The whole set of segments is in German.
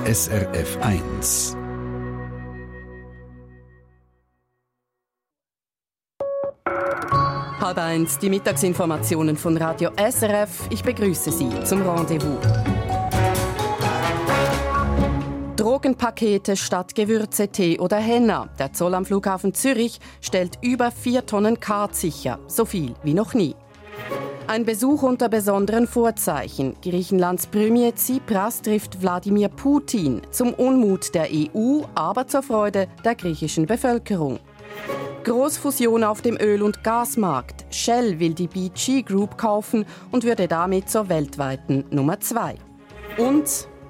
SRF 1. Halb eins, die Mittagsinformationen von Radio SRF. Ich begrüße Sie zum Rendezvous. Drogenpakete statt Gewürze, Tee oder Henna. Der Zoll am Flughafen Zürich stellt über 4 Tonnen Kart sicher. So viel wie noch nie. Ein Besuch unter besonderen Vorzeichen. Griechenlands Premier Tsipras trifft Wladimir Putin. Zum Unmut der EU, aber zur Freude der griechischen Bevölkerung. Großfusion auf dem Öl- und Gasmarkt. Shell will die BG Group kaufen und würde damit zur weltweiten Nummer 2. Und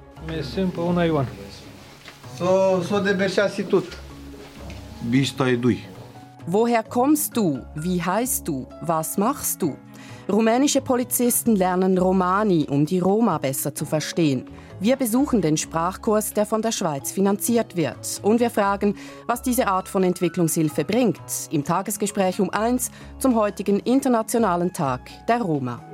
woher kommst du? Wie heißt du? Was machst du? Rumänische Polizisten lernen Romani, um die Roma besser zu verstehen. Wir besuchen den Sprachkurs, der von der Schweiz finanziert wird. Und wir fragen, was diese Art von Entwicklungshilfe bringt. Im Tagesgespräch um 1 zum heutigen Internationalen Tag der Roma.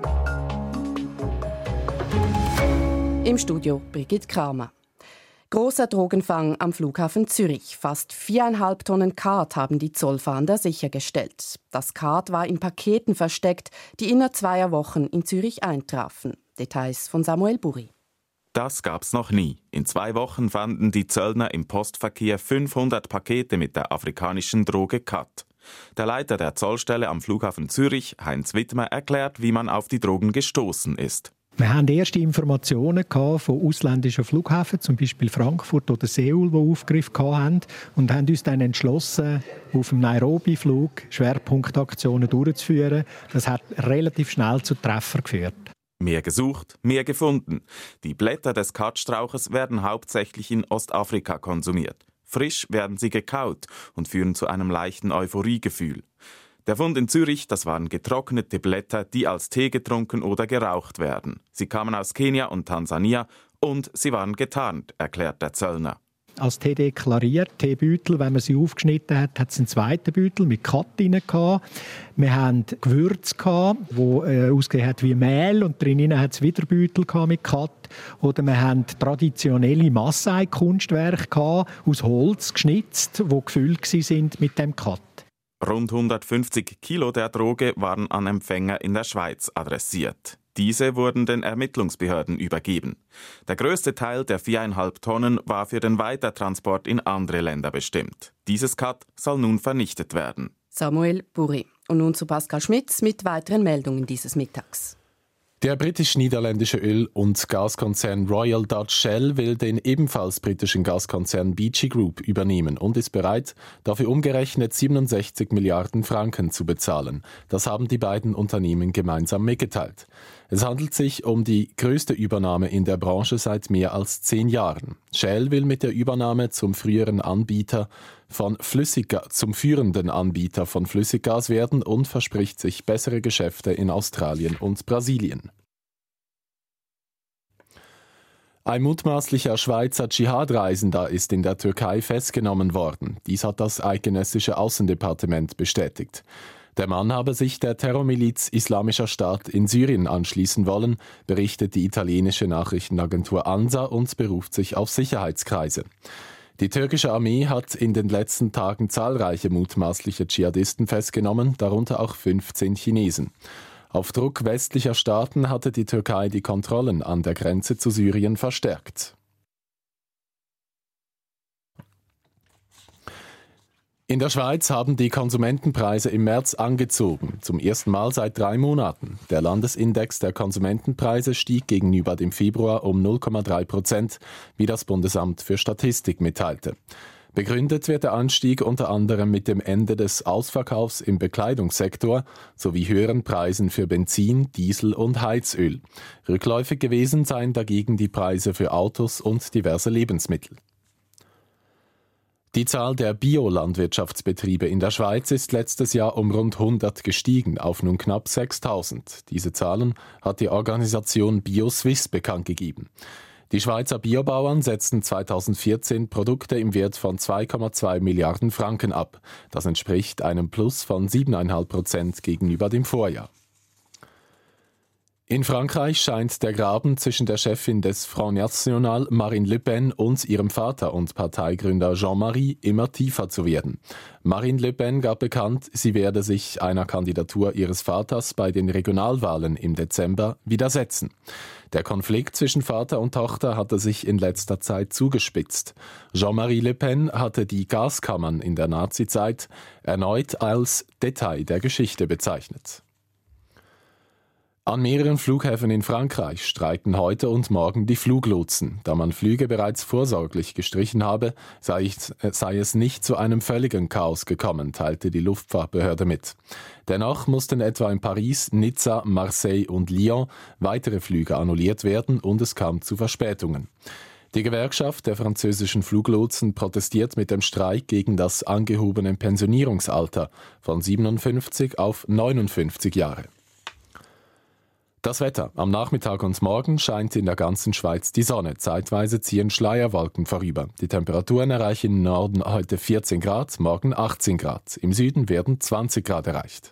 Im Studio Brigitte Kramer. Großer Drogenfang am Flughafen Zürich. Fast 4,5 Tonnen Kart haben die Zollfahnder sichergestellt. Das Kart war in Paketen versteckt, die innerhalb 2 Wochen in Zürich eintrafen. Details von Samuel Buri. Das gab's noch nie. In 2 Wochen fanden die Zöllner im Postverkehr 500 Pakete mit der afrikanischen Droge Khat. Der Leiter der Zollstelle am Flughafen Zürich, Heinz Wittmer, erklärt, wie man auf die Drogen gestoßen ist. Wir haben erste Informationen von ausländischen Flughäfen, zum Beispiel Frankfurt oder Seoul, die Aufgriff hatten, und haben uns dann entschlossen, auf dem Nairobi-Flug Schwerpunktaktionen durchzuführen. Das hat relativ schnell zu Treffern geführt. Mehr gesucht, mehr gefunden. Die Blätter des Khatstrauches werden hauptsächlich in Ostafrika konsumiert. Frisch werden sie gekaut und führen zu einem leichten Euphoriegefühl. Der Fund in Zürich, das waren getrocknete Blätter, die als Tee getrunken oder geraucht werden. Sie kamen aus Kenia und Tansania und sie waren getarnt, erklärt der Zöllner. Als Tee deklariert, Teebeutel, wenn man sie aufgeschnitten hat, hat es einen zweiten Beutel mit Khat drin gehabt. Wir hatten Gewürze gehabt, die ausgesehen hat wie Mehl, und drinnen hat es wieder Beutel mit Khat. Oder wir hatten traditionelle Massai-Kunstwerke gehabt, aus Holz geschnitzt, die gefüllt waren mit dem Khat. Rund 150 Kilo der Droge waren an Empfänger in der Schweiz adressiert. Diese wurden den Ermittlungsbehörden übergeben. Der größte Teil der 4,5 Tonnen war für den Weitertransport in andere Länder bestimmt. Dieses Khat soll nun vernichtet werden. Samuel Buri. Und nun zu Pascal Schmitz mit weiteren Meldungen dieses Mittags. Der britisch-niederländische Öl- und Gaskonzern Royal Dutch Shell will den ebenfalls britischen Gaskonzern BG Group übernehmen und ist bereit, dafür umgerechnet 67 Milliarden Franken zu bezahlen. Das haben die beiden Unternehmen gemeinsam mitgeteilt. Es handelt sich um die größte Übernahme in der Branche seit mehr als 10 Jahren. Shell will mit der Übernahme zum führenden Anbieter von Flüssiggas werden und verspricht sich bessere Geschäfte in Australien und Brasilien. Ein mutmaßlicher Schweizer Dschihad-Reisender ist in der Türkei festgenommen worden. Dies hat das eidgenössische Außendepartement bestätigt. Der Mann habe sich der Terrormiliz Islamischer Staat in Syrien anschließen wollen, berichtet die italienische Nachrichtenagentur ANSA und beruft sich auf Sicherheitskreise. Die türkische Armee hat in den letzten Tagen zahlreiche mutmaßliche Dschihadisten festgenommen, darunter auch 15 Chinesen. Auf Druck westlicher Staaten hatte die Türkei die Kontrollen an der Grenze zu Syrien verstärkt. In der Schweiz haben die Konsumentenpreise im März angezogen, zum ersten Mal seit 3 Monaten. Der Landesindex der Konsumentenpreise stieg gegenüber dem Februar um 0,3%, wie das Bundesamt für Statistik mitteilte. Begründet wird der Anstieg unter anderem mit dem Ende des Ausverkaufs im Bekleidungssektor sowie höheren Preisen für Benzin, Diesel und Heizöl. Rückläufig gewesen seien dagegen die Preise für Autos und diverse Lebensmittel. Die Zahl der Biolandwirtschaftsbetriebe in der Schweiz ist letztes Jahr um rund 100 gestiegen auf nun knapp 6.000. Diese Zahlen hat die Organisation BioSwiss bekannt gegeben. Die Schweizer Biobauern setzten 2014 Produkte im Wert von 2,2 Milliarden Franken ab. Das entspricht einem Plus von 7,5% gegenüber dem Vorjahr. In Frankreich scheint der Graben zwischen der Chefin des Front National, Marine Le Pen, und ihrem Vater und Parteigründer Jean-Marie immer tiefer zu werden. Marine Le Pen gab bekannt, sie werde sich einer Kandidatur ihres Vaters bei den Regionalwahlen im Dezember widersetzen. Der Konflikt zwischen Vater und Tochter hatte sich in letzter Zeit zugespitzt. Jean-Marie Le Pen hatte die Gaskammern in der Nazizeit erneut als Detail der Geschichte bezeichnet. An mehreren Flughäfen in Frankreich streiken heute und morgen die Fluglotsen. Da man Flüge bereits vorsorglich gestrichen habe, sei es nicht zu einem völligen Chaos gekommen, teilte die Luftfahrtbehörde mit. Dennoch mussten etwa in Paris, Nizza, Marseille und Lyon weitere Flüge annulliert werden und es kam zu Verspätungen. Die Gewerkschaft der französischen Fluglotsen protestiert mit dem Streik gegen das angehobene Pensionierungsalter von 57 auf 59 Jahre. Das Wetter. Am Nachmittag und morgen scheint in der ganzen Schweiz die Sonne. Zeitweise ziehen Schleierwolken vorüber. Die Temperaturen erreichen im Norden heute 14 Grad, morgen 18 Grad. Im Süden werden 20 Grad erreicht.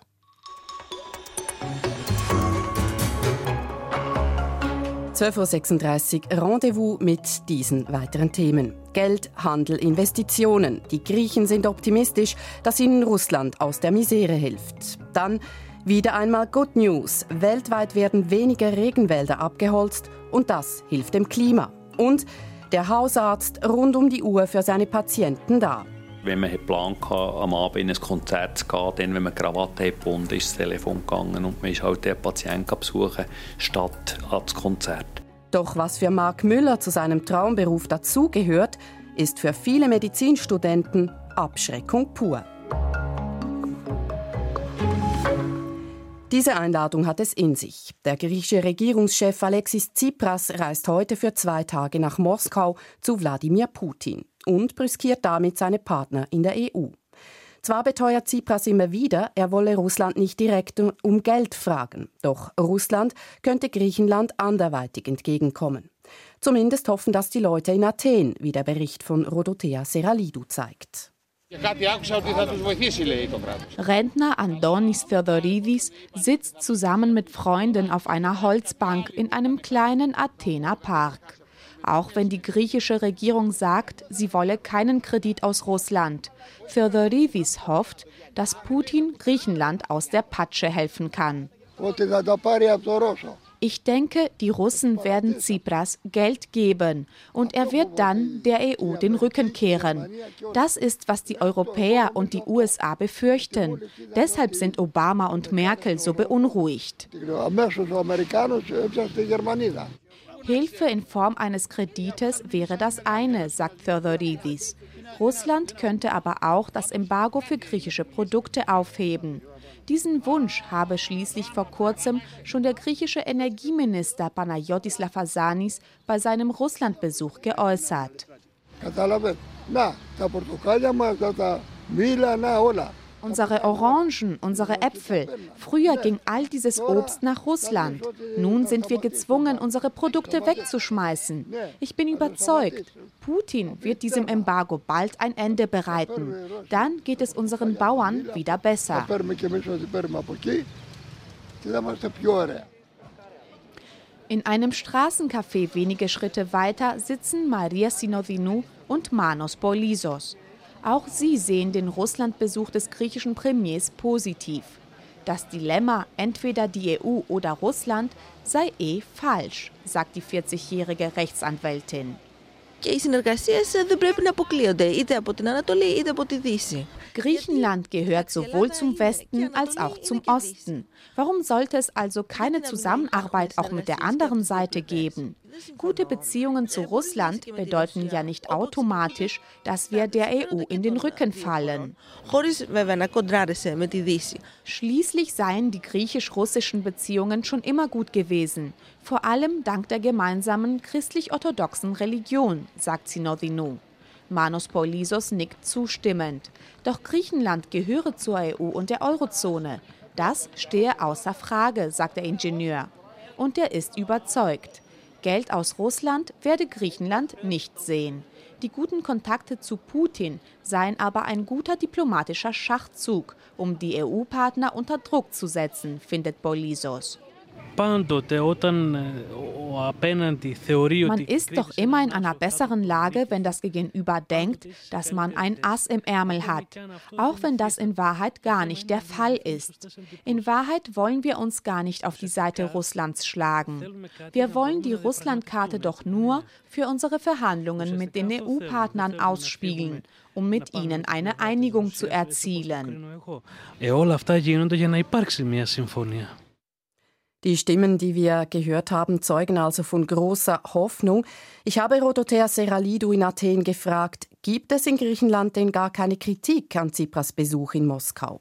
(12:36 Uhr) Rendezvous mit diesen weiteren Themen. Geld, Handel, Investitionen. Die Griechen sind optimistisch, dass ihnen Russland aus der Misere hilft. Dann wieder einmal Good News. Weltweit werden weniger Regenwälder abgeholzt und das hilft dem Klima. Und der Hausarzt rund um die Uhr für seine Patienten da. Wenn man geplant hatte, am Abend in ein Konzert zu gehen, dann, wenn man Krawatte hat gebunden, ist das Telefon gegangen und man ist halt den Patienten besuchen, statt ans Konzert. Doch was für Marc Müller zu seinem Traumberuf dazugehört, ist für viele Medizinstudenten Abschreckung pur. Diese Einladung hat es in sich. Der griechische Regierungschef Alexis Tsipras reist heute für 2 Tage nach Moskau zu Wladimir Putin und brüskiert damit seine Partner in der EU. Zwar beteuert Tsipras immer wieder, er wolle Russland nicht direkt um Geld fragen, doch Russland könnte Griechenland anderweitig entgegenkommen. Zumindest hoffen das die Leute in Athen, wie der Bericht von Rodotea Seralidou zeigt. Rentner Andonis Theodoridis sitzt zusammen mit Freunden auf einer Holzbank in einem kleinen Athener Park. Auch wenn die griechische Regierung sagt, sie wolle keinen Kredit aus Russland. Theodoridis hofft, dass Putin Griechenland aus der Patsche helfen kann. Ich denke, die Russen werden Tsipras Geld geben und er wird dann der EU den Rücken kehren. Das ist, was die Europäer und die USA befürchten. Deshalb sind Obama und Merkel so beunruhigt. Hilfe in Form eines Kredites wäre das eine, sagt Theodoridis. Russland könnte aber auch das Embargo für griechische Produkte aufheben. Diesen Wunsch habe schließlich vor kurzem schon der griechische Energieminister Panagiotis Lafazanis bei seinem Russlandbesuch geäußert. Unsere Orangen, unsere Äpfel. Früher ging all dieses Obst nach Russland. Nun sind wir gezwungen, unsere Produkte wegzuschmeißen. Ich bin überzeugt, Putin wird diesem Embargo bald ein Ende bereiten. Dann geht es unseren Bauern wieder besser. In einem Straßencafé wenige Schritte weiter sitzen Maria Sinodinou und Manos Polisos. Auch sie sehen den Russlandbesuch des griechischen Premiers positiv. Das Dilemma, entweder die EU oder Russland, sei falsch, sagt die 40-jährige Rechtsanwältin. Griechenland gehört sowohl zum Westen als auch zum Osten. Warum sollte es also keine Zusammenarbeit auch mit der anderen Seite geben? Gute Beziehungen zu Russland bedeuten ja nicht automatisch, dass wir der EU in den Rücken fallen. Schließlich seien die griechisch-russischen Beziehungen schon immer gut gewesen, vor allem dank der gemeinsamen christlich-orthodoxen Religion, sagt Sinodinou. Manos Polisos nickt zustimmend. Doch Griechenland gehöre zur EU und der Eurozone. Das stehe außer Frage, sagt der Ingenieur. Und er ist überzeugt. Geld aus Russland werde Griechenland nicht sehen. Die guten Kontakte zu Putin seien aber ein guter diplomatischer Schachzug, um die EU-Partner unter Druck zu setzen, findet Polisos. Man ist doch immer in einer besseren Lage, wenn das Gegenüber denkt, dass man ein Ass im Ärmel hat, auch wenn das in Wahrheit gar nicht der Fall ist. In Wahrheit wollen wir uns gar nicht auf die Seite Russlands schlagen. Wir wollen die Russlandkarte doch nur für unsere Verhandlungen mit den EU-Partnern ausspielen, um mit ihnen eine Einigung zu erzielen. Die Stimmen, die wir gehört haben, zeugen also von großer Hoffnung. Ich habe Rodotea Seralidou in Athen gefragt, gibt es in Griechenland denn gar keine Kritik an Tsipras Besuch in Moskau?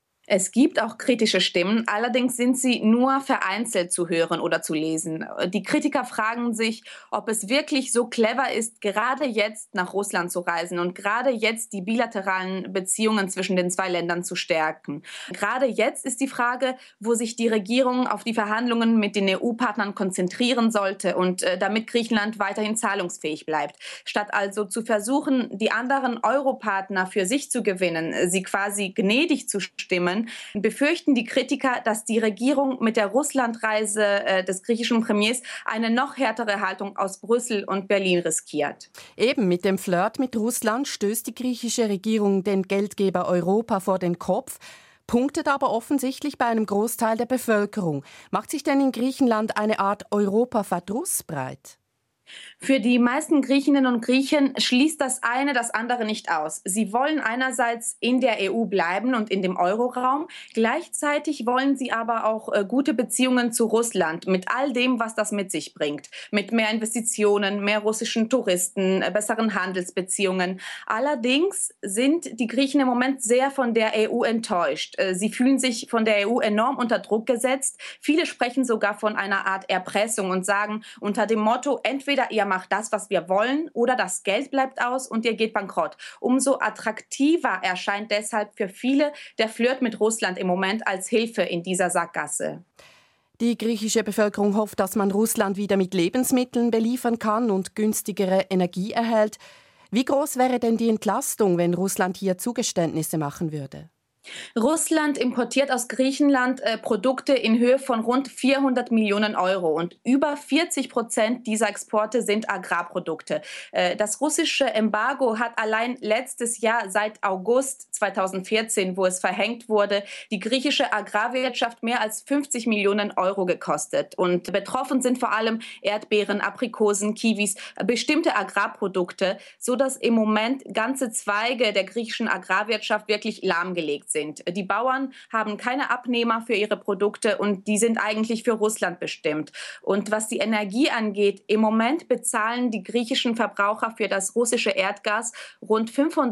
Es gibt auch kritische Stimmen, allerdings sind sie nur vereinzelt zu hören oder zu lesen. Die Kritiker fragen sich, ob es wirklich so clever ist, gerade jetzt nach Russland zu reisen und gerade jetzt die bilateralen Beziehungen zwischen den zwei Ländern zu stärken. Gerade jetzt ist die Frage, wo sich die Regierung auf die Verhandlungen mit den EU-Partnern konzentrieren sollte und damit Griechenland weiterhin zahlungsfähig bleibt. Statt also zu versuchen, die anderen Europartner für sich zu gewinnen, sie quasi gnädig zu stimmen, befürchten die Kritiker, dass die Regierung mit der Russlandreise des griechischen Premiers eine noch härtere Haltung aus Brüssel und Berlin riskiert. Eben mit dem Flirt mit Russland stößt die griechische Regierung den Geldgeber Europa vor den Kopf, punktet aber offensichtlich bei einem Großteil der Bevölkerung. Macht sich denn in Griechenland eine Art Europa-Verdruss breit? Für die meisten Griechinnen und Griechen schließt das eine das andere nicht aus. Sie wollen einerseits in der EU bleiben und in dem Euroraum. Gleichzeitig wollen sie aber auch gute Beziehungen zu Russland mit all dem, was das mit sich bringt. Mit mehr Investitionen, mehr russischen Touristen, besseren Handelsbeziehungen. Allerdings sind die Griechen im Moment sehr von der EU enttäuscht. Sie fühlen sich von der EU enorm unter Druck gesetzt. Viele sprechen sogar von einer Art Erpressung und sagen unter dem Motto, entweder ihr macht das, was wir wollen, oder das Geld bleibt aus und ihr geht bankrott. Umso attraktiver erscheint deshalb für viele der Flirt mit Russland im Moment als Hilfe in dieser Sackgasse. Die griechische Bevölkerung hofft, dass man Russland wieder mit Lebensmitteln beliefern kann und günstigere Energie erhält. Wie groß wäre denn die Entlastung, wenn Russland hier Zugeständnisse machen würde? Russland importiert aus Griechenland Produkte in Höhe von rund 400 Millionen Euro und über 40% dieser Exporte sind Agrarprodukte. Das russische Embargo hat allein letztes Jahr seit August 2014, wo es verhängt wurde, die griechische Agrarwirtschaft mehr als 50 Millionen Euro gekostet. Und betroffen sind vor allem Erdbeeren, Aprikosen, Kiwis, bestimmte Agrarprodukte, sodass im Moment ganze Zweige der griechischen Agrarwirtschaft wirklich lahmgelegt sind. Die Bauern haben keine Abnehmer für ihre Produkte und die sind eigentlich für Russland bestimmt. Und was die Energie angeht, im Moment bezahlen die griechischen Verbraucher für das russische Erdgas rund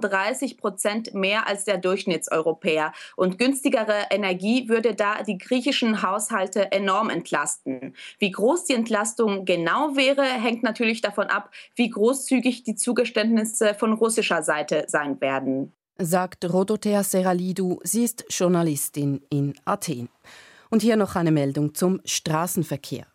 35% mehr als der Durchschnittseuropäer. Und günstigere Energie würde da die griechischen Haushalte enorm entlasten. Wie groß die Entlastung genau wäre, hängt natürlich davon ab, wie großzügig die Zugeständnisse von russischer Seite sein werden. Sagt Rodotea Seralidou, sie ist Journalistin in Athen. Und hier noch eine Meldung zum Straßenverkehr.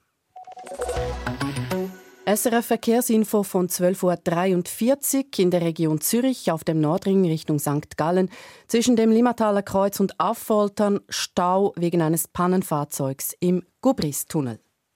SRF Verkehrsinfo von 12.43 Uhr in der Region Zürich auf dem Nordring Richtung St. Gallen. Zwischen dem Limmataler Kreuz und Affoltern Stau wegen eines Pannenfahrzeugs im Gubris-Tunnel.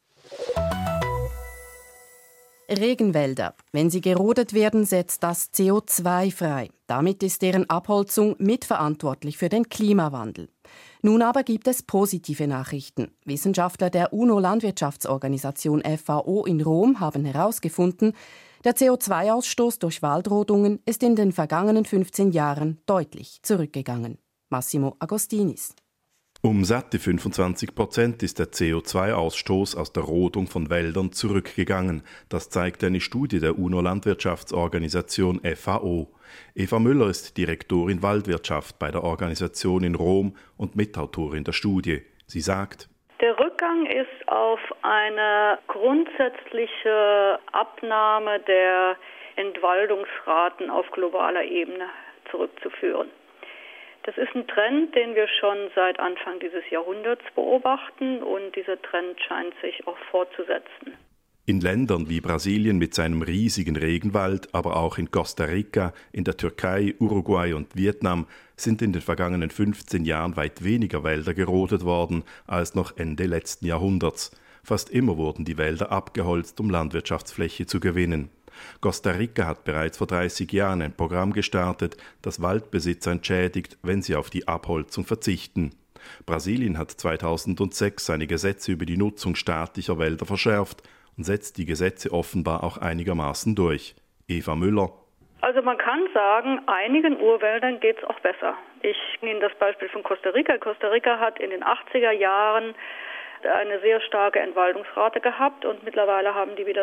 Regenwälder. Wenn sie gerodet werden, setzt das CO2 frei. Damit ist deren Abholzung mitverantwortlich für den Klimawandel. Nun aber gibt es positive Nachrichten. Wissenschaftler der UNO-Landwirtschaftsorganisation FAO in Rom haben herausgefunden, der CO2-Ausstoß durch Waldrodungen ist in den vergangenen 15 Jahren deutlich zurückgegangen. Massimo Agostinis. Um satte 25% ist der CO2-Ausstoß aus der Rodung von Wäldern zurückgegangen. Das zeigt eine Studie der UNO-Landwirtschaftsorganisation FAO. Eva Müller ist Direktorin Waldwirtschaft bei der Organisation in Rom und Mitautorin der Studie. Sie sagt: Der Rückgang ist auf eine grundsätzliche Abnahme der Entwaldungsraten auf globaler Ebene zurückzuführen. Das ist ein Trend, den wir schon seit Anfang dieses Jahrhunderts beobachten und dieser Trend scheint sich auch fortzusetzen. In Ländern wie Brasilien mit seinem riesigen Regenwald, aber auch in Costa Rica, in der Türkei, Uruguay und Vietnam sind in den vergangenen 15 Jahren weit weniger Wälder gerodet worden als noch Ende letzten Jahrhunderts. Fast immer wurden die Wälder abgeholzt, um Landwirtschaftsfläche zu gewinnen. Costa Rica hat bereits vor 30 Jahren ein Programm gestartet, das Waldbesitzer entschädigt, wenn sie auf die Abholzung verzichten. Brasilien hat 2006 seine Gesetze über die Nutzung staatlicher Wälder verschärft und setzt die Gesetze offenbar auch einigermaßen durch. Eva Müller. Also man kann sagen, einigen Urwäldern geht es auch besser. Ich nehme das Beispiel von Costa Rica. Costa Rica hat in den 80er Jahren eine sehr starke Entwaldungsrate gehabt und mittlerweile haben die wieder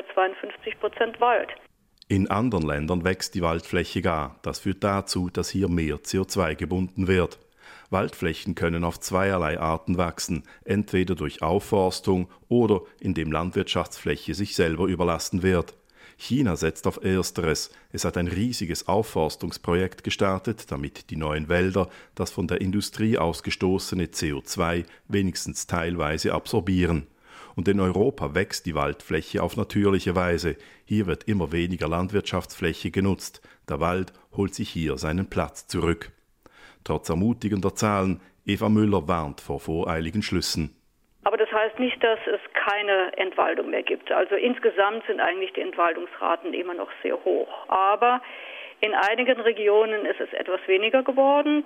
52% Wald. In anderen Ländern wächst die Waldfläche gar. Das führt dazu, dass hier mehr CO2 gebunden wird. Waldflächen können auf zweierlei Arten wachsen, entweder durch Aufforstung oder indem Landwirtschaftsfläche sich selber überlassen wird. China setzt auf Ersteres. Es hat ein riesiges Aufforstungsprojekt gestartet, damit die neuen Wälder das von der Industrie ausgestoßene CO2 wenigstens teilweise absorbieren. Und in Europa wächst die Waldfläche auf natürliche Weise. Hier wird immer weniger Landwirtschaftsfläche genutzt. Der Wald holt sich hier seinen Platz zurück. Trotz ermutigender Zahlen, Eva Müller warnt vor voreiligen Schlüssen. Aber das heißt nicht, dass es keine Entwaldung mehr gibt. Also insgesamt sind eigentlich die Entwaldungsraten immer noch sehr hoch. Aber in einigen Regionen ist es etwas weniger geworden.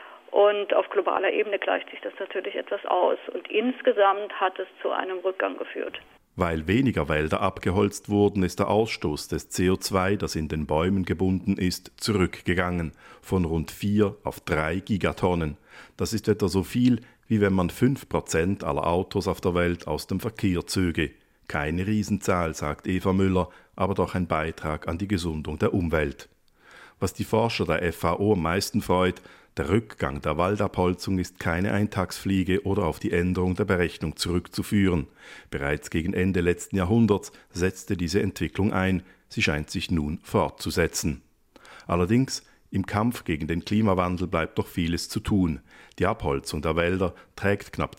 Und auf globaler Ebene gleicht sich das natürlich etwas aus. Und insgesamt hat es zu einem Rückgang geführt. Weil weniger Wälder abgeholzt wurden, ist der Ausstoß des CO2, das in den Bäumen gebunden ist, zurückgegangen, von rund 4 auf 3 Gigatonnen. Das ist etwa so viel, wie wenn man 5% aller Autos auf der Welt aus dem Verkehr zöge. Keine Riesenzahl, sagt Eva Müller, aber doch ein Beitrag an die Gesundung der Umwelt. Was die Forscher der FAO am meisten freut, der Rückgang der Waldabholzung ist keine Eintagsfliege oder auf die Änderung der Berechnung zurückzuführen. Bereits gegen Ende letzten Jahrhunderts setzte diese Entwicklung ein. Sie scheint sich nun fortzusetzen. Allerdings, im Kampf gegen den Klimawandel bleibt noch vieles zu tun. Die Abholzung der Wälder trägt knapp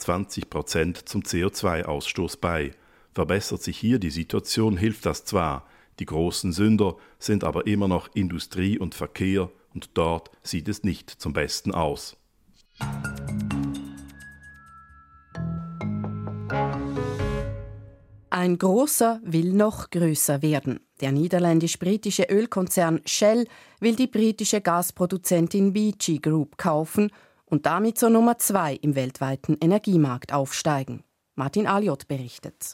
20% zum CO2-Ausstoß bei. Verbessert sich hier die Situation, hilft das zwar. Die großen Sünder sind aber immer noch Industrie und Verkehr, und dort sieht es nicht zum Besten aus. Ein Großer will noch größer werden. Der niederländisch-britische Ölkonzern Shell will die britische Gasproduzentin BG Group kaufen und damit zur Nummer 2 im weltweiten Energiemarkt aufsteigen. Martin Alliot berichtet.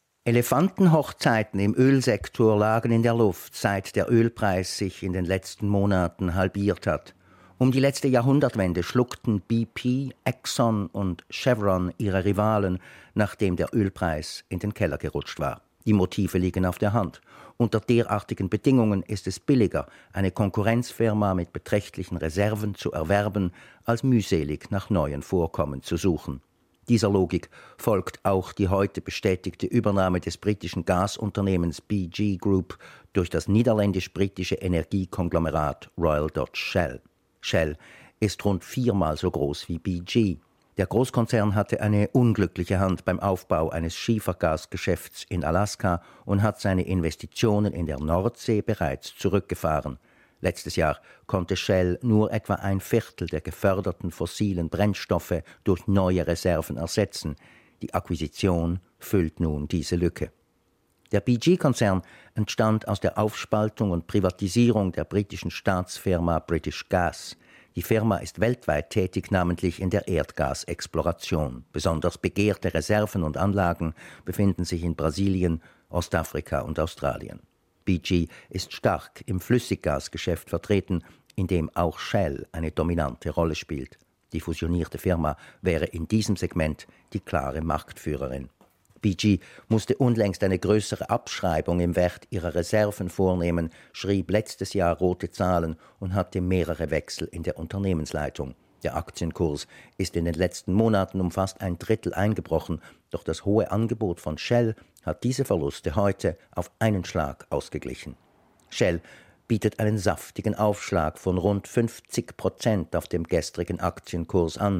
Elefantenhochzeiten im Ölsektor lagen in der Luft, seit der Ölpreis sich in den letzten Monaten halbiert hat. Um die letzte Jahrhundertwende schluckten BP, Exxon und Chevron ihre Rivalen, nachdem der Ölpreis in den Keller gerutscht war. Die Motive liegen auf der Hand. Unter derartigen Bedingungen ist es billiger, eine Konkurrenzfirma mit beträchtlichen Reserven zu erwerben, als mühselig nach neuen Vorkommen zu suchen. Dieser Logik folgt auch die heute bestätigte Übernahme des britischen Gasunternehmens BG Group durch das niederländisch-britische Energiekonglomerat Royal Dutch Shell. Shell ist rund 4-mal so groß wie BG. Der Großkonzern hatte eine unglückliche Hand beim Aufbau eines Schiefergasgeschäfts in Alaska und hat seine Investitionen in der Nordsee bereits zurückgefahren. Letztes Jahr konnte Shell nur etwa 1/4 der geförderten fossilen Brennstoffe durch neue Reserven ersetzen. Die Akquisition füllt nun diese Lücke. Der BG-Konzern entstand aus der Aufspaltung und Privatisierung der britischen Staatsfirma British Gas. Die Firma ist weltweit tätig, namentlich in der Erdgasexploration. Besonders begehrte Reserven und Anlagen befinden sich in Brasilien, Ostafrika und Australien. BG ist stark im Flüssiggasgeschäft vertreten, in dem auch Shell eine dominante Rolle spielt. Die fusionierte Firma wäre in diesem Segment die klare Marktführerin. BG musste unlängst eine größere Abschreibung im Wert ihrer Reserven vornehmen, schrieb letztes Jahr rote Zahlen und hatte mehrere Wechsel in der Unternehmensleitung. Der Aktienkurs ist in den letzten Monaten um fast 1/3 eingebrochen, doch das hohe Angebot von Shell hat diese Verluste heute auf einen Schlag ausgeglichen. Shell bietet einen saftigen Aufschlag von rund 50% auf dem gestrigen Aktienkurs an.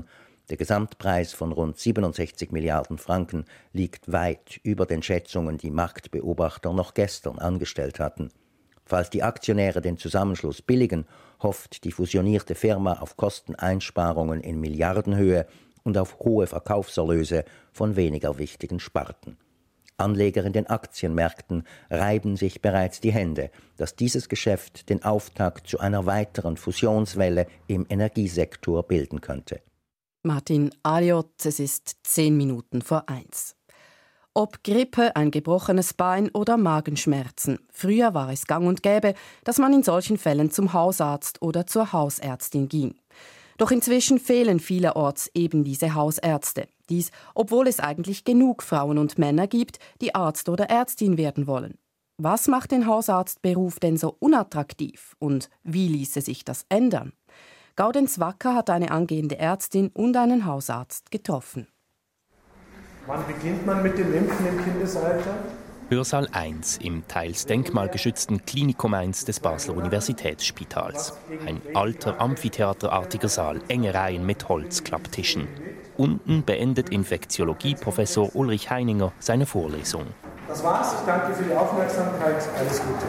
Der Gesamtpreis von rund 67 Milliarden Franken liegt weit über den Schätzungen, die Marktbeobachter noch gestern angestellt hatten. Falls die Aktionäre den Zusammenschluss billigen, hofft die fusionierte Firma auf Kosteneinsparungen in Milliardenhöhe und auf hohe Verkaufserlöse von weniger wichtigen Sparten. Anleger in den Aktienmärkten reiben sich bereits die Hände, dass dieses Geschäft den Auftakt zu einer weiteren Fusionswelle im Energiesektor bilden könnte. Martin Aliot, es ist 1:10. Ob Grippe, ein gebrochenes Bein oder Magenschmerzen. Früher war es gang und gäbe, dass man in solchen Fällen zum Hausarzt oder zur Hausärztin ging. Doch inzwischen fehlen vielerorts eben diese Hausärzte. Dies, obwohl es eigentlich genug Frauen und Männer gibt, die Arzt oder Ärztin werden wollen. Was macht den Hausarztberuf denn so unattraktiv und wie ließe sich das ändern? Gaudenz Wacker hat eine angehende Ärztin und einen Hausarzt getroffen. Wann beginnt man mit dem Impfen im Kindesalter? Hörsaal 1 im teils denkmalgeschützten Klinikum 1 des Basler Universitätsspitals. Ein alter, amphitheaterartiger Saal, enge Reihen mit Holzklapptischen. Unten beendet Infektiologie-Professor Ulrich Heininger seine Vorlesung. Das war's, ich danke für die Aufmerksamkeit, alles Gute.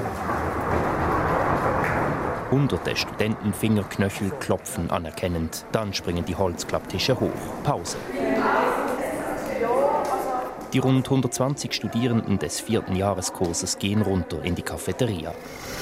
Hunderte Studentenfingerknöchel klopfen anerkennend. Dann springen die Holzklapptische hoch. Pause. Die rund 120 Studierenden des 4. Jahreskurses gehen runter in die Cafeteria.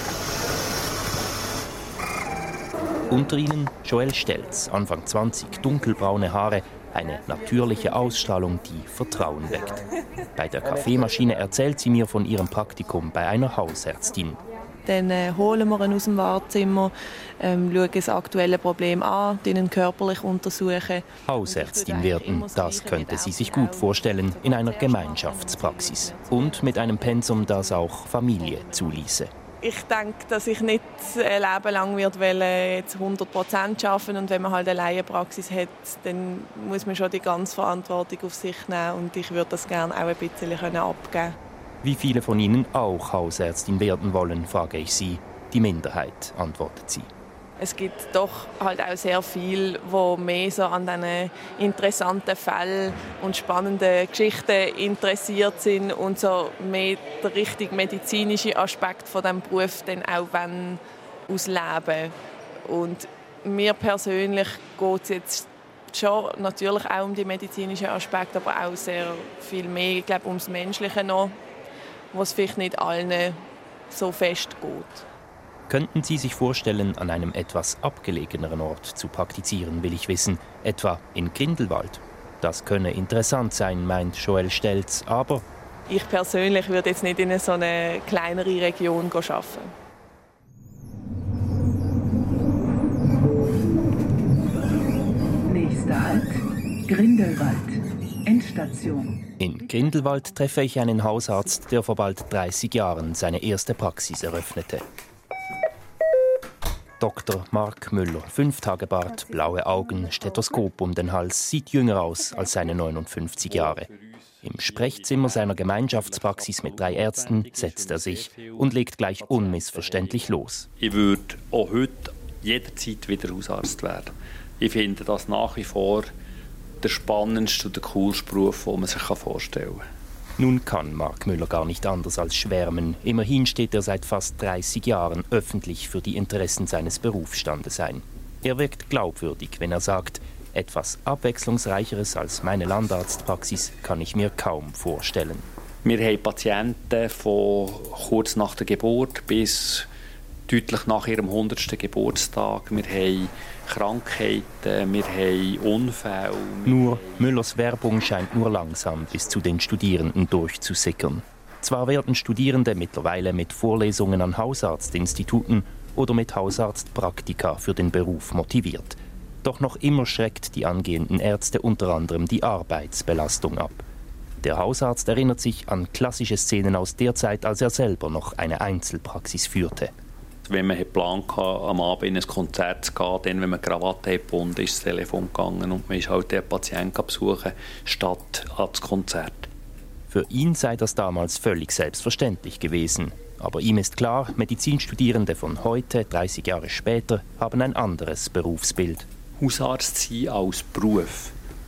Unter ihnen Joelle Stelz, Anfang 20, dunkelbraune Haare, eine natürliche Ausstrahlung, die Vertrauen weckt. Bei der Kaffeemaschine erzählt sie mir von ihrem Praktikum bei einer Hausärztin. Dann holen wir ihn aus dem Wartezimmer, schauen das aktuelle Problem an, ihn körperlich untersuchen. Hausärztin werden, das könnte sie sich gut vorstellen, in einer Gemeinschaftspraxis. Und mit einem Pensum, das auch Familie zuließe. Ich denke, dass ich nicht ein Leben lang jetzt 100% arbeiten und wenn man halt eine Laienpraxis hat, dann muss man schon die ganze Verantwortung auf sich nehmen und ich würde das gerne auch ein bisschen abgeben. Wie viele von Ihnen auch Hausärztin werden wollen, frage ich sie. Die Minderheit, antwortet sie. Es gibt doch halt auch sehr viel, wo mehr so an diesen interessanten Fällen und spannenden Geschichten interessiert sind und so mehr der richtig medizinische Aspekt von diesem Beruf dann auch ausleben. Und mir persönlich geht es jetzt schon natürlich auch um die medizinischen Aspekte, aber auch sehr viel mehr, ich glaube, ums Menschliche noch, was vielleicht nicht allen so fest geht. Könnten Sie sich vorstellen, an einem etwas abgelegeneren Ort zu praktizieren, will ich wissen, etwa in Grindelwald? Das könne interessant sein, meint Joelle Stelz, aber... Ich persönlich würde jetzt nicht in so eine kleinere Region arbeiten. Nächster Halt, Grindelwald, Endstation. In Grindelwald treffe ich einen Hausarzt, der vor bald 30 Jahren seine erste Praxis eröffnete. Dr. Mark Müller, 5 Tage Bart, blaue Augen, Stethoskop um den Hals, sieht jünger aus als seine 59 Jahre. Im Sprechzimmer seiner Gemeinschaftspraxis mit 3 Ärzten setzt er sich und legt gleich unmissverständlich los. Ich würde auch heute jederzeit wieder Hausarzt werden. Ich finde das nach wie vor der spannendste und der coolste Beruf, den man sich vorstellen kann. Nun kann Mark Müller gar nicht anders als schwärmen. Immerhin steht er seit fast 30 Jahren öffentlich für die Interessen seines Berufsstandes ein. Er wirkt glaubwürdig, wenn er sagt, etwas Abwechslungsreicheres als meine Landarztpraxis kann ich mir kaum vorstellen. Wir haben Patienten von kurz nach der Geburt bis deutlich nach ihrem 100. Geburtstag. Wir haben Krankheiten, wir haben Unfälle. Nur Müllers Werbung scheint nur langsam bis zu den Studierenden durchzusickern. Zwar werden Studierende mittlerweile mit Vorlesungen an Hausarztinstituten oder mit Hausarztpraktika für den Beruf motiviert. Doch noch immer schreckt die angehenden Ärzte unter anderem die Arbeitsbelastung ab. Der Hausarzt erinnert sich an klassische Szenen aus der Zeit, als er selber noch eine Einzelpraxis führte. Wenn man Plan hatte, am Abend in ein Konzert zu gehen, dann, wenn man Krawatte gebunden ist, das Telefon gegangen und man ist halt den Patienten besuchen, statt ans Konzert. Für ihn sei das damals völlig selbstverständlich gewesen. Aber ihm ist klar, Medizinstudierende von heute, 30 Jahre später, haben ein anderes Berufsbild. Hausarzt sein als Beruf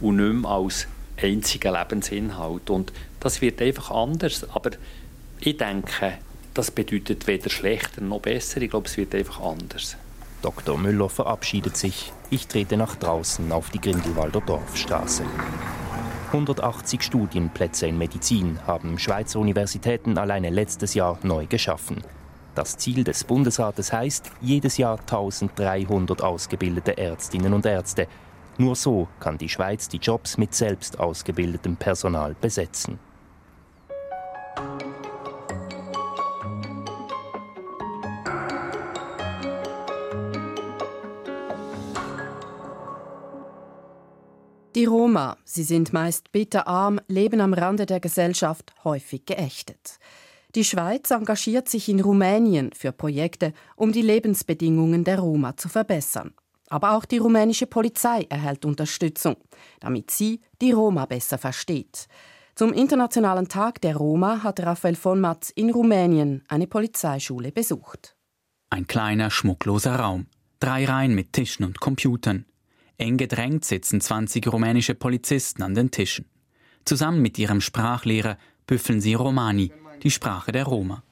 und nicht mehr als einziger Lebensinhalt. Und das wird einfach anders. Aber ich denke, das bedeutet weder schlechter noch besser. Ich glaube, es wird einfach anders. Dr. Müller verabschiedet sich. Ich trete nach draußen auf die Grindelwalder Dorfstraße. 180 Studienplätze in Medizin haben Schweizer Universitäten alleine letztes Jahr neu geschaffen. Das Ziel des Bundesrates heißt, jedes Jahr 1300 ausgebildete Ärztinnen und Ärzte. Nur so kann die Schweiz die Jobs mit selbst ausgebildetem Personal besetzen. Die Roma, sie sind meist bitterarm, leben am Rande der Gesellschaft, häufig geächtet. Die Schweiz engagiert sich in Rumänien für Projekte, um die Lebensbedingungen der Roma zu verbessern. Aber auch die rumänische Polizei erhält Unterstützung, damit sie die Roma besser versteht. Zum Internationalen Tag der Roma hat Raphael von Matz in Rumänien eine Polizeischule besucht. Ein kleiner, schmuckloser Raum. 3 Reihen mit Tischen und Computern. Eng gedrängt sitzen 20 rumänische Polizisten an den Tischen. Zusammen mit ihrem Sprachlehrer büffeln sie Romani, die Sprache der Roma.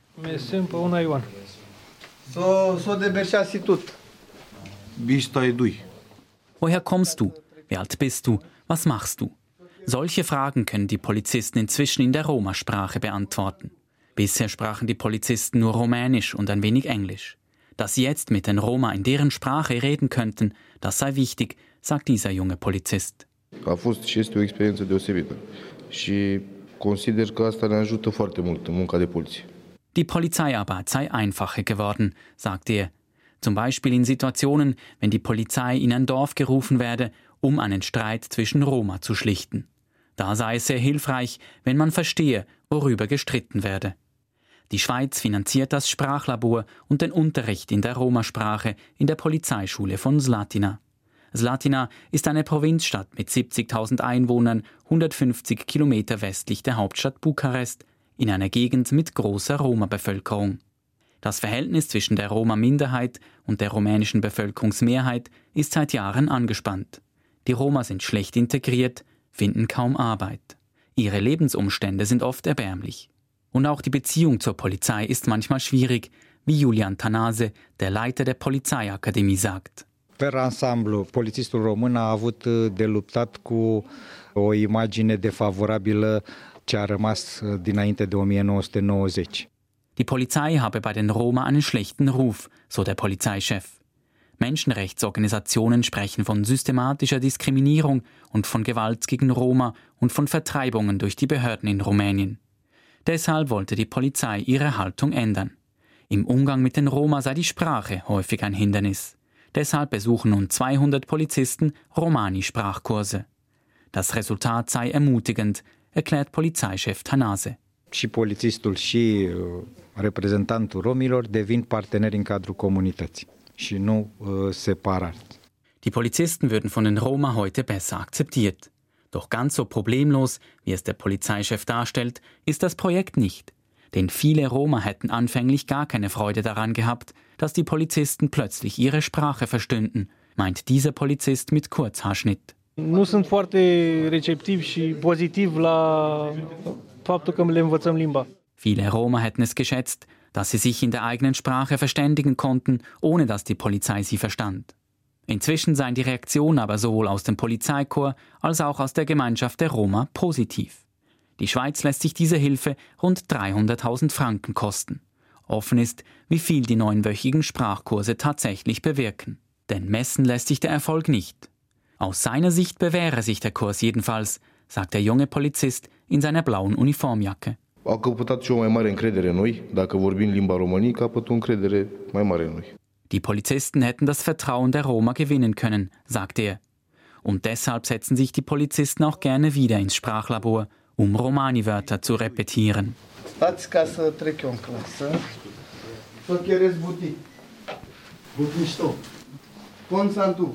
Woher kommst du? Wie alt bist du? Was machst du? Solche Fragen können die Polizisten inzwischen in der Roma-Sprache beantworten. Bisher sprachen die Polizisten nur Rumänisch und ein wenig Englisch. Dass sie jetzt mit den Roma in deren Sprache reden könnten, das sei wichtig, sagt dieser junge Polizist. A fost și este o experiență deosebită și consider că asta ne ajută foarte mult în munca de poliție. Die Polizeiarbeit sei einfacher geworden, sagt er. Zum Beispiel in Situationen, wenn die Polizei in ein Dorf gerufen werde, um einen Streit zwischen Roma zu schlichten. Da sei es sehr hilfreich, wenn man verstehe, worüber gestritten werde. Die Schweiz finanziert das Sprachlabor und den Unterricht in der Roma-Sprache in der Polizeischule von Slatina. Slatina ist eine Provinzstadt mit 70.000 Einwohnern, 150 Kilometer westlich der Hauptstadt Bukarest, in einer Gegend mit großer Roma-Bevölkerung. Das Verhältnis zwischen der Roma-Minderheit und der rumänischen Bevölkerungsmehrheit ist seit Jahren angespannt. Die Roma sind schlecht integriert, finden kaum Arbeit. Ihre Lebensumstände sind oft erbärmlich. Und auch die Beziehung zur Polizei ist manchmal schwierig, wie Julian Tanase, der Leiter der Polizeiakademie, sagt. Per ansamblu, polițistul român a avut de luptat cu o imagine defavorabilă ce a rămas dinainte de 1990. Die Polizei habe bei den Roma einen schlechten Ruf, so der Polizeichef. Menschenrechtsorganisationen sprechen von systematischer Diskriminierung und von Gewalt gegen Roma und von Vertreibungen durch die Behörden in Rumänien. Deshalb wollte die Polizei ihre Haltung ändern. Im Umgang mit den Roma sei die Sprache häufig ein Hindernis. Deshalb besuchen nun 200 Polizisten Romani-Sprachkurse. Das Resultat sei ermutigend, erklärt Polizeichef Tanase. Și polițistul și reprezentantul romilor devin parteneri în cadrul comunității și nu separați. Die Polizisten würden von den Roma heute besser akzeptiert. Doch ganz so problemlos, wie es der Polizeichef darstellt, ist das Projekt nicht. Denn viele Roma hätten anfänglich gar keine Freude daran gehabt, dass die Polizisten plötzlich ihre Sprache verstünden, meint dieser Polizist mit Kurzhaarschnitt. Nu sunt foarte receptiv și pozitiv la faptul că le învățăm limba. Viele Roma hätten es geschätzt, dass sie sich in der eigenen Sprache verständigen konnten, ohne dass die Polizei sie verstand. Inzwischen seien die Reaktionen aber sowohl aus dem Polizeikorps als auch aus der Gemeinschaft der Roma positiv. Die Schweiz lässt sich diese Hilfe rund 300.000 Franken kosten. Offen ist, wie viel die 9-wöchigen Sprachkurse tatsächlich bewirken. Denn messen lässt sich der Erfolg nicht. Aus seiner Sicht bewähre sich der Kurs jedenfalls, sagt der junge Polizist in seiner blauen Uniformjacke. Au căpătat și o mai mare încredere în noi. Dacă vorbim limba românii, capătă o încredere mai mare în noi. Die Polizisten hätten das Vertrauen der Roma gewinnen können, sagt er. Und deshalb setzen sich die Polizisten auch gerne wieder ins Sprachlabor, um Romani-Wörter zu repetieren. Stați ca să trec eu în clasă. Să chiereți butii. Butii Konstantu.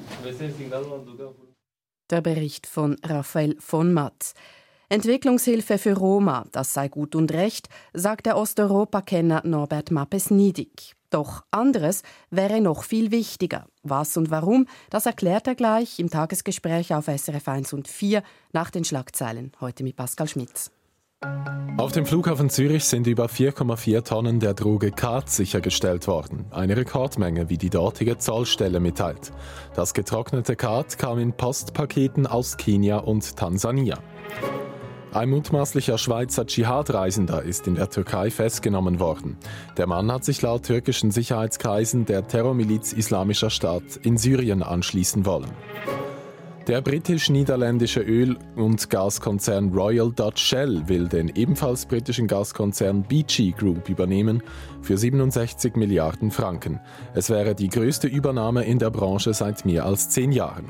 Der Bericht von Raphael von Matz. Entwicklungshilfe für Roma, das sei gut und recht, sagt der Osteuropa-Kenner Norbert Mappes-Niedig. Doch anderes wäre noch viel wichtiger. Was und warum, das erklärt er gleich im Tagesgespräch auf SRF 1 und 4 nach den Schlagzeilen. Heute mit Pascal Schmitz. Auf dem Flughafen Zürich sind über 4,4 Tonnen der Droge Khat sichergestellt worden. Eine Rekordmenge, wie die dortige Zollstelle mitteilt. Das getrocknete Khat kam in Postpaketen aus Kenia und Tansania. Ein mutmaßlicher Schweizer Dschihad-Reisender ist in der Türkei festgenommen worden. Der Mann hat sich laut türkischen Sicherheitskreisen der Terrormiliz Islamischer Staat in Syrien anschließen wollen. Der britisch-niederländische Öl- und Gaskonzern Royal Dutch Shell will den ebenfalls britischen Gaskonzern BG Group übernehmen für 67 Milliarden Franken. Es wäre die größte Übernahme in der Branche seit mehr als 10 Jahren.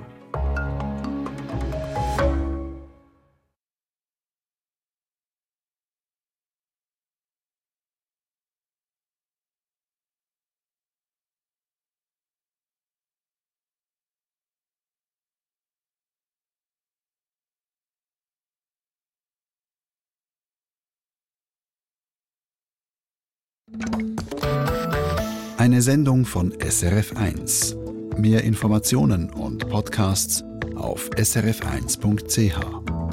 Eine Sendung von SRF 1. Mehr Informationen und Podcasts auf srf1.ch.